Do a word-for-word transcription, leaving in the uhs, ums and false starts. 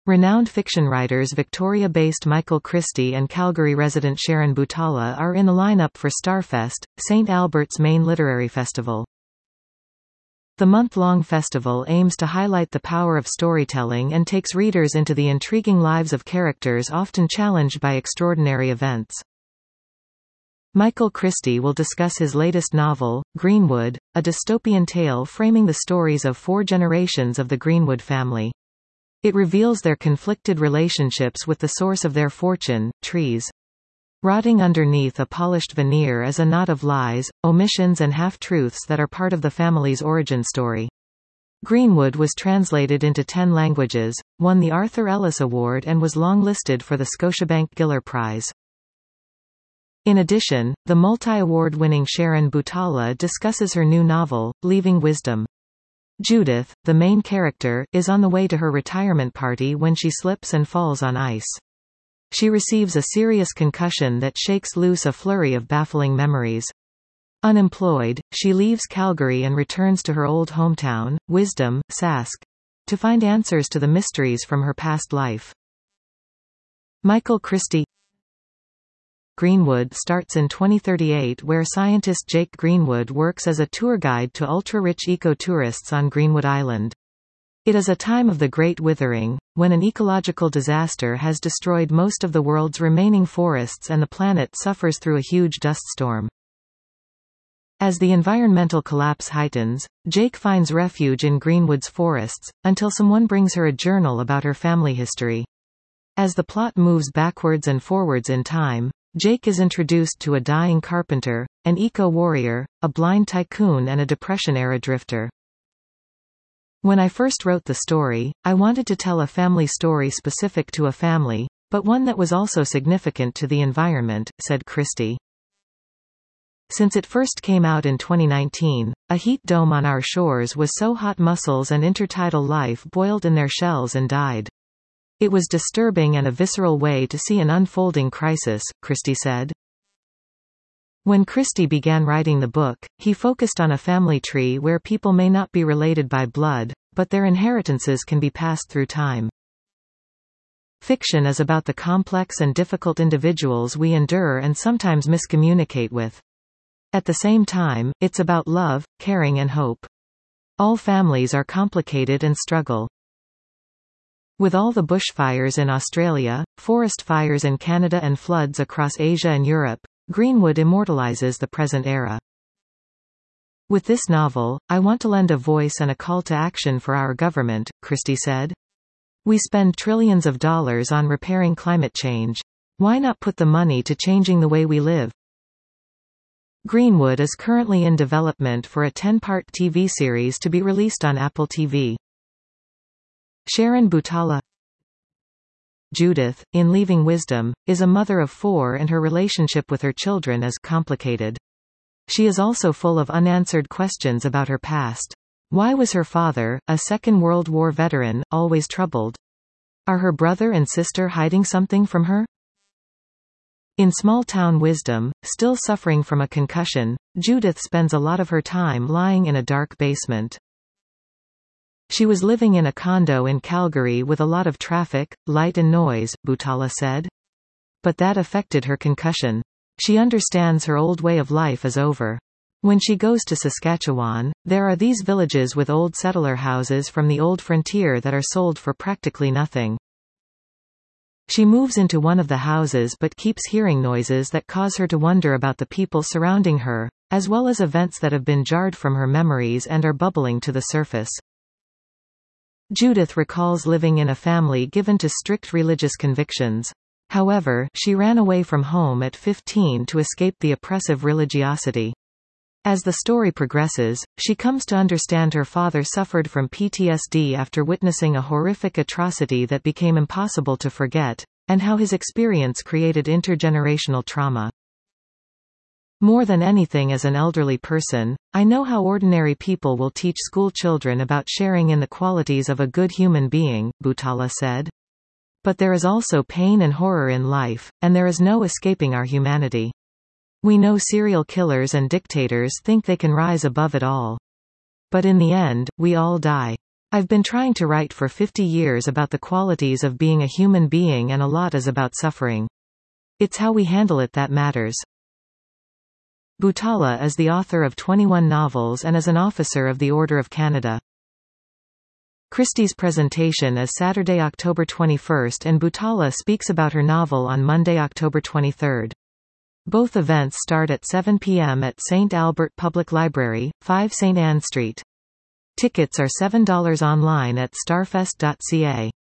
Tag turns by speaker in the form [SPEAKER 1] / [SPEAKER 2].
[SPEAKER 1] Renowned fiction writers Victoria-based Michael Christie and Calgary resident Sharon Butala are in the lineup for Starfest, Saint Albert's main literary festival. The month-long festival aims to highlight the power of storytelling and takes readers into the intriguing lives of characters often challenged by extraordinary events. Michael Christie will discuss his latest novel, Greenwood, a dystopian tale framing the stories of four generations of the Greenwood family. It reveals their conflicted relationships with the source of their fortune, trees. Rotting underneath a polished veneer is a knot of lies, omissions and half-truths that are part of the family's origin story. Greenwood was translated into ten languages, won the Arthur Ellis Award and was longlisted for the Scotiabank Giller Prize. In addition, the multi-award-winning Sharon Butala discusses her new novel, Leaving Wisdom. Judith, the main character, is on the way to her retirement party when she slips and falls on ice. She receives a serious concussion that shakes loose a flurry of baffling memories. Unemployed, she leaves Calgary and returns to her old hometown, Wisdom, Sask, to find answers to the mysteries from her past life. Michael Christie. Greenwood starts in twenty thirty-eight, where scientist Jake Greenwood works as a tour guide to ultra-rich eco-tourists on Greenwood Island. It is a time of the Great Withering, when an ecological disaster has destroyed most of the world's remaining forests and the planet suffers through a huge dust storm. As the environmental collapse heightens, Jake finds refuge in Greenwood's forests, until someone brings her a journal about her family history. As the plot moves backwards and forwards in time, Jake is introduced to a dying carpenter, an eco-warrior, a blind tycoon and a Depression-era drifter. When I first wrote the story, I wanted to tell a family story specific to a family, but one that was also significant to the environment, said Christie. Since it first came out in twenty nineteen, a heat dome on our shores was so hot mussels and intertidal life boiled in their shells and died. It was disturbing and a visceral way to see an unfolding crisis, Christie said. When Christie began writing the book, he focused on a family tree where people may not be related by blood, but their inheritances can be passed through time. Fiction is about the complex and difficult individuals we endure and sometimes miscommunicate with. At the same time, it's about love, caring and hope. All families are complicated and struggle. With all the bushfires in Australia, forest fires in Canada and floods across Asia and Europe, Greenwood immortalizes the present era. With this novel, I want to lend a voice and a call to action for our government, Christie said. We spend trillions of dollars on repairing climate change. Why not put the money to changing the way we live? Greenwood is currently in development for a ten-part T V series to be released on Apple T V. Sharon Butala. Judith, in Leaving Wisdom, is a mother of four and her relationship with her children is complicated. She is also full of unanswered questions about her past. Why was her father, a Second World War veteran, always troubled? Are her brother and sister hiding something from her? In small-town Wisdom, still suffering from a concussion, Judith spends a lot of her time lying in a dark basement. She was living in a condo in Calgary with a lot of traffic, light and noise, Butala said. But that affected her concussion. She understands her old way of life is over. When she goes to Saskatchewan, there are these villages with old settler houses from the old frontier that are sold for practically nothing. She moves into one of the houses but keeps hearing noises that cause her to wonder about the people surrounding her, as well as events that have been jarred from her memories and are bubbling to the surface. Judith recalls living in a family given to strict religious convictions. However, she ran away from home at fifteen to escape the oppressive religiosity. As the story progresses, she comes to understand her father suffered from P T S D after witnessing a horrific atrocity that became impossible to forget, and how his experience created intergenerational trauma. More than anything as an elderly person, I know how ordinary people will teach school children about sharing in the qualities of a good human being, Butala said. But there is also pain and horror in life, and there is no escaping our humanity. We know serial killers and dictators think they can rise above it all. But in the end, we all die. I've been trying to write for fifty years about the qualities of being a human being, and a lot is about suffering. It's how we handle it that matters. Butala is the author of twenty-one novels and is an officer of the Order of Canada. Christie's presentation is Saturday, October twenty-first, and Butala speaks about her novel on Monday, October twenty-third. Both events start at seven p m at Saint Albert Public Library, five Saint Anne Street. Tickets are seven dollars online at starfest dot c a.